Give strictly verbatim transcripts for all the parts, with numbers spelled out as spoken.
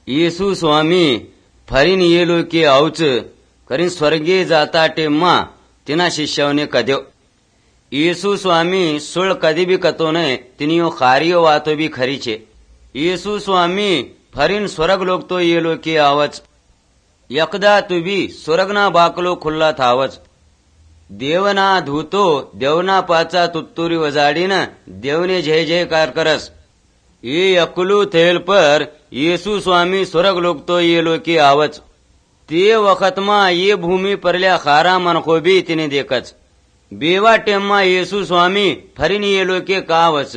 येसु स्वामी Fareen yellow के औच करीन स्वर्गे जाता टेम्मा तिना शिष्यावने कद्यो येसु स्वामी सुळ कदी भी कतो ने तिनियो खारियो वातो भी खरी छे। येसु स्वामी फरीन स्वर्ग लोक तो येलो के आवच यकदा तुबी स्वर्गना बाकलो खुल्ला थावच देवना धूतो देवना पाचा तुत्तुरी वजाडीन देवने जय जयकार करस। ये अकुलू थेल पर येसु स्वामी स्वर्ग लोक तो येलो के आवच ते वखतमा ये भूमि परल्या खारा मनखो भी तिने देखच बेवा टेम्मा येसु स्वामी फरीन येलो के कावच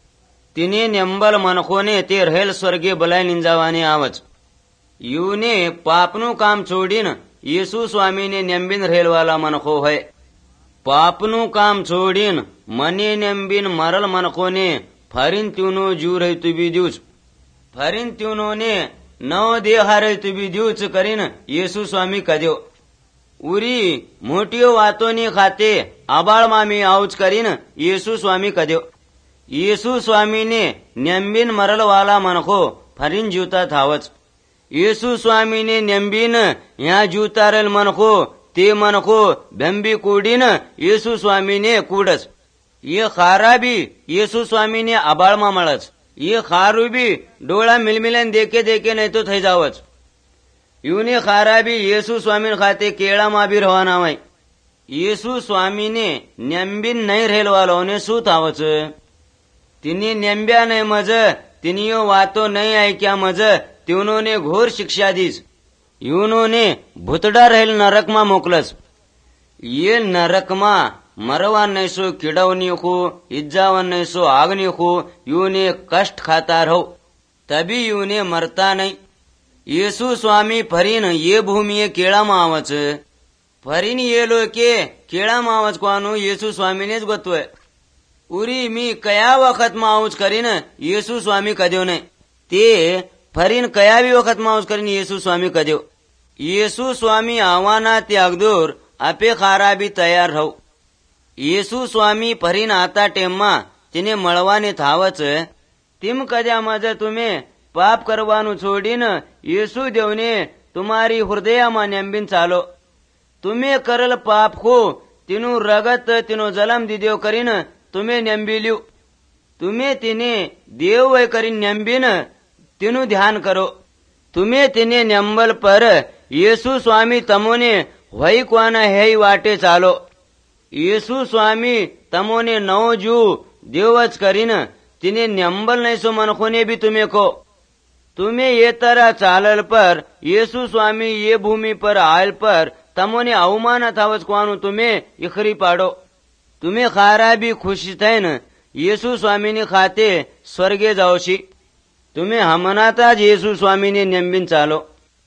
तिने नेंबल मनखोने ते रहेल स्वर्गे बलाय निंजावाने आवच यूने पापनु काम छोड़ीन येसु स्वामी ने नेंबिन रहेल वाला मनखो है। पापनु काम छोड़ीन मने नेंबिन मरल मनखोने फरीन त्यूनो जू रही तुबी द्यूच फरीन त्यूनो ने नव देहा रही तुबी द्यूच करीन येसु स्वामी कद्यो उरी मोटियो वातोनी खाते आबाळ मामी आउच करीन येसु स्वामी कद्यो येसु स्वामी ने नेंबिन मरल वाला मनखो फरीन जूता थावच येसु स्वामी ने नेंबिन या जूतारल मनखो ते मनखो बेंबी कूडीन येसु स्वामी ने कूडस ये खारा भी येसु स्वामी ने आबाळ मा मळच ये खारू भी डोळा मिलमिलन देखे देखे नहीं तो थई जावच यूने खारा भी येसु स्वामी खाते केळा मा भी रवाना वय येसु स्वामी ने नेंबिन नहीं रहेल वालो ने सु थावच तिनी नेंब्या नहीं मज तिनियो वातो नहीं ऐक्या मज त्योनोने घोर शिक्षा दीस यूनोने भूतडा रहेल नरक मा मोकलस ये नरक मा मरवान नहीं सो किडवनी हो इज्जावन नहीं सो आगनी हो यूने कष्ट खाता रहो तभी यूने मरता नहीं। येसु स्वामी फरीन ये भूमि केळा मा आवच फरीन ये लो के केळा मा आवच कोनु येसु स्वामी नेच गोतोय उरी मी कया वखत मा आउच करीन येसु स्वामी कद्यो ने ते फरीन कया भी वखत मा आउच करीन येसु स्वामी कद्यो येसु स्वामी आवाना ते अगदूर आपे खारा भी तयार रहो। येसु स्वामी फरीन आता टेम्मा तिने मळवाने थावच तिम कद्या मज तुम्हे पाप करवानु छोडीन येसु देवने तुम्हारी हृदयमा नेंबिन चालो तुम्हे करल पाप हो तिनु रगत तिनो जलम दिदेव करीन तुम्हे नेंबिल्यू तुम्हे तिने देव वय करीन नेंबिन तिनु ध्यान करो तुम्हे तिने नेंबल पर येसु स्वामी तमोने वही कोना है वाटे चालो येसु स्वामी तमोने नौ जू देवच करीन तिने नेंबल नहीं सो मनखोने भी तुम्हें को तुम्हें ये तरह चालल पर येसु स्वामी ये भूमि पर आयल पर तमोने अवमान थावच कोनु तुम्हें इखरी पाडो तुम्हें खारा भी खुशी थे न येसु स्वामी ने खाते स्वर्गे जाओशी तुम्हें हमनाता येसु स्वामी ने नेंबिन चालो।